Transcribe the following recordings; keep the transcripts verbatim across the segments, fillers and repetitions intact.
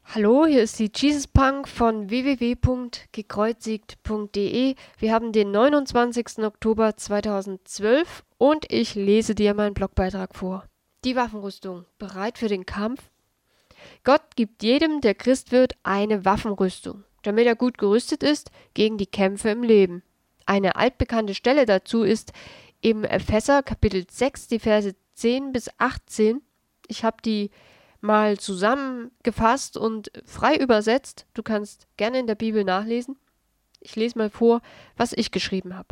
Hallo, hier ist die Jesus Punk von w w w punkt gekreuzigt punkt d e. Wir haben den neunundzwanzigsten Oktober zweitausendzwölf und ich lese dir meinen Blogbeitrag vor. Die Waffenrüstung. Bereit für den Kampf? Gott gibt jedem, der Christ wird, eine Waffenrüstung, damit er gut gerüstet ist gegen die Kämpfe im Leben. Eine altbekannte Stelle dazu ist im Epheser Kapitel sechs, die Verse zehn bis achtzehn. Ich habe die mal zusammengefasst und frei übersetzt. Du kannst gerne in der Bibel nachlesen. Ich lese mal vor, was ich geschrieben habe.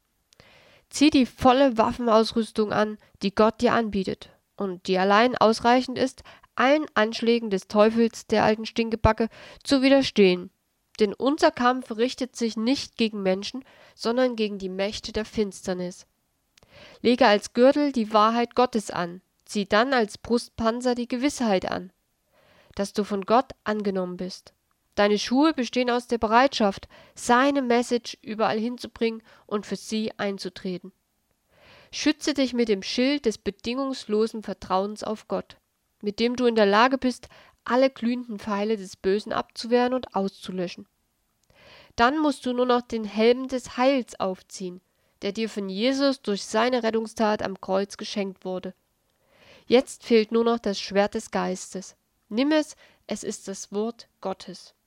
Zieh die volle Waffenausrüstung an, die Gott dir anbietet und die allein ausreichend ist, allen Anschlägen des Teufels, der alten Stinkebacke, zu widerstehen. Denn unser Kampf richtet sich nicht gegen Menschen, sondern gegen die Mächte der Finsternis. Lege als Gürtel die Wahrheit Gottes an. Zieh dann als Brustpanzer die Gewissheit an, dass du von Gott angenommen bist. Deine Schuhe bestehen aus der Bereitschaft, seine Message überall hinzubringen und für sie einzutreten. Schütze dich mit dem Schild des bedingungslosen Vertrauens auf Gott, mit dem du in der Lage bist, alle glühenden Pfeile des Bösen abzuwehren und auszulöschen. Dann musst du nur noch den Helm des Heils aufziehen, der dir von Jesus durch seine Rettungstat am Kreuz geschenkt wurde. Jetzt fehlt nur noch das Schwert des Geistes. Nimm es, es ist das Wort Gottes.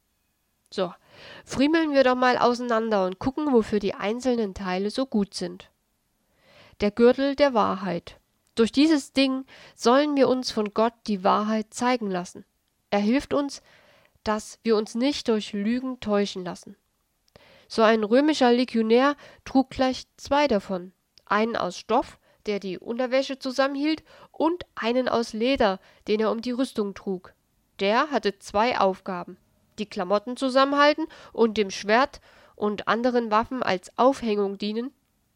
So, friemeln wir doch mal auseinander und gucken, wofür die einzelnen Teile so gut sind. Der Gürtel der Wahrheit. Durch dieses Ding sollen wir uns von Gott die Wahrheit zeigen lassen. Er hilft uns, dass wir uns nicht durch Lügen täuschen lassen. So ein römischer Legionär trug gleich zwei davon, einen aus Stoff, der die Unterwäsche zusammenhielt, und einen aus Leder, den er um die Rüstung trug. Der hatte zwei Aufgaben: die Klamotten zusammenhalten und dem Schwert und anderen Waffen als Aufhängung dienen.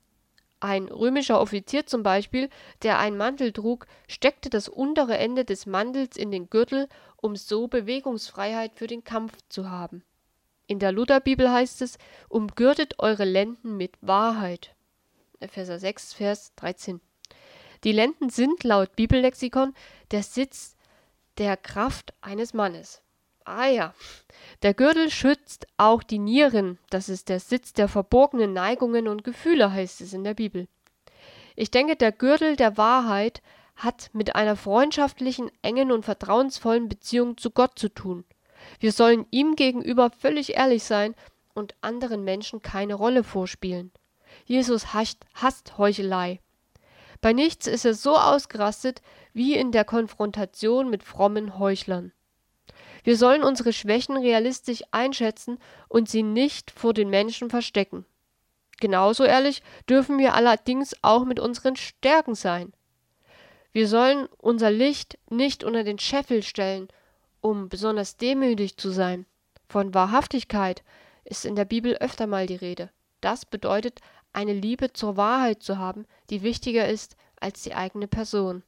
Ein römischer Offizier zum Beispiel, der einen Mantel trug, steckte das untere Ende des Mantels in den Gürtel, um so Bewegungsfreiheit für den Kampf zu haben. In der Lutherbibel heißt es: umgürtet eure Lenden mit Wahrheit. Epheser sechs, Vers dreizehn. Die Lenden sind laut Bibellexikon der Sitz der Kraft eines Mannes. Ah ja, der Gürtel schützt auch die Nieren, das ist der Sitz der verborgenen Neigungen und Gefühle, heißt es in der Bibel. Ich denke, der Gürtel der Wahrheit hat mit einer freundschaftlichen, engen und vertrauensvollen Beziehung zu Gott zu tun. Wir sollen ihm gegenüber völlig ehrlich sein und anderen Menschen keine Rolle vorspielen. Jesus hasst, hasst Heuchelei. Bei nichts ist er so ausgerastet wie in der Konfrontation mit frommen Heuchlern. Wir sollen unsere Schwächen realistisch einschätzen und sie nicht vor den Menschen verstecken. Genauso ehrlich dürfen wir allerdings auch mit unseren Stärken sein. Wir sollen unser Licht nicht unter den Scheffel stellen, um besonders demütig zu sein. Von Wahrhaftigkeit ist in der Bibel öfter mal die Rede. Das bedeutet, eine Liebe zur Wahrheit zu haben, die wichtiger ist als die eigene Person.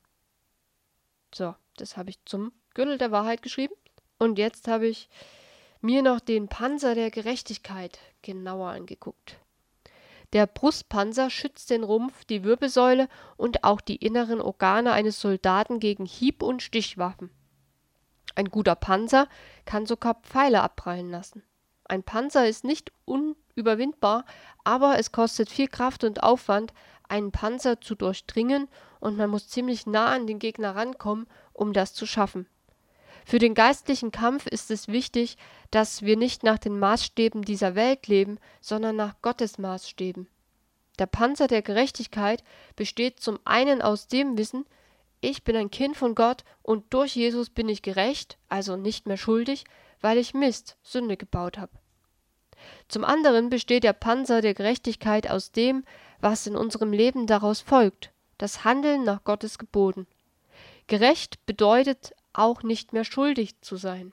So, das habe ich zum Gürtel der Wahrheit geschrieben. Und jetzt habe ich mir noch den Panzer der Gerechtigkeit genauer angeguckt. Der Brustpanzer schützt den Rumpf, die Wirbelsäule und auch die inneren Organe eines Soldaten gegen Hieb- und Stichwaffen. Ein guter Panzer kann sogar Pfeile abprallen lassen. Ein Panzer ist nicht unüberwindbar, aber es kostet viel Kraft und Aufwand, einen Panzer zu durchdringen, und man muss ziemlich nah an den Gegner rankommen, um das zu schaffen. Für den geistlichen Kampf ist es wichtig, dass wir nicht nach den Maßstäben dieser Welt leben, sondern nach Gottes Maßstäben. Der Panzer der Gerechtigkeit besteht zum einen aus dem Wissen: Ich bin ein Kind von Gott und durch Jesus bin ich gerecht, also nicht mehr schuldig, weil ich Mist, Sünde gebaut habe. Zum anderen besteht der Panzer der Gerechtigkeit aus dem, was in unserem Leben daraus folgt, das Handeln nach Gottes Geboten. Gerecht bedeutet auch nicht mehr schuldig zu sein.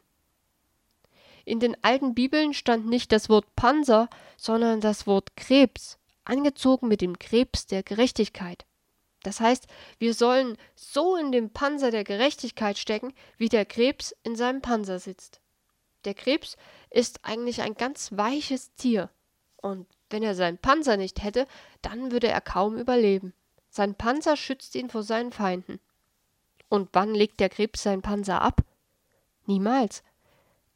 In den alten Bibeln stand nicht das Wort Panzer, sondern das Wort Krebs, angezogen mit dem Krebs der Gerechtigkeit. Das heißt, wir sollen so in dem Panzer der Gerechtigkeit stecken, wie der Krebs in seinem Panzer sitzt. Der Krebs ist eigentlich ein ganz weiches Tier, und wenn er seinen Panzer nicht hätte, dann würde er kaum überleben. Sein Panzer schützt ihn vor seinen Feinden. Und wann legt der Krebs seinen Panzer ab? Niemals.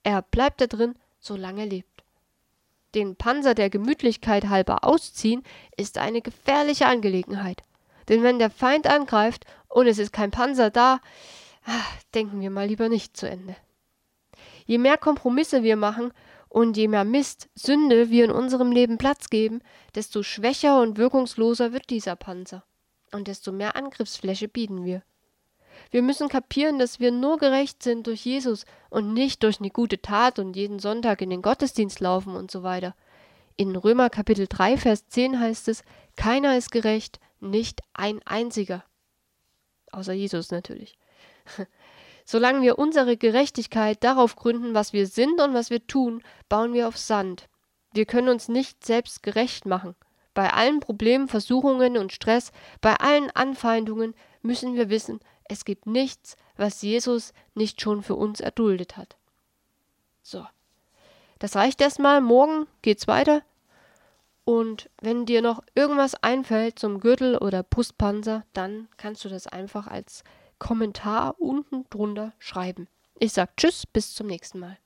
Er bleibt da drin, solange er lebt. Den Panzer der Gemütlichkeit halber ausziehen, ist eine gefährliche Angelegenheit. Denn wenn der Feind angreift und es ist kein Panzer da, denken wir mal lieber nicht zu Ende. Je mehr Kompromisse wir machen und je mehr Mist, Sünde wir in unserem Leben Platz geben, desto schwächer und wirkungsloser wird dieser Panzer. Und desto mehr Angriffsfläche bieten wir. Wir müssen kapieren, dass wir nur gerecht sind durch Jesus und nicht durch eine gute Tat und jeden Sonntag in den Gottesdienst laufen und so weiter. In Römer Kapitel drei, Vers zehn heißt es, keiner ist gerecht, nicht ein einziger. Außer Jesus natürlich. Solange wir unsere Gerechtigkeit darauf gründen, was wir sind und was wir tun, bauen wir auf Sand. Wir können uns nicht selbst gerecht machen. Bei allen Problemen, Versuchungen und Stress, bei allen Anfeindungen müssen wir wissen, es gibt nichts, was Jesus nicht schon für uns erduldet hat. So, das reicht erstmal. Morgen geht's weiter. Und wenn dir noch irgendwas einfällt zum Gürtel oder Brustpanzer, dann kannst du das einfach als Kommentar unten drunter schreiben. Ich sag Tschüss, bis zum nächsten Mal.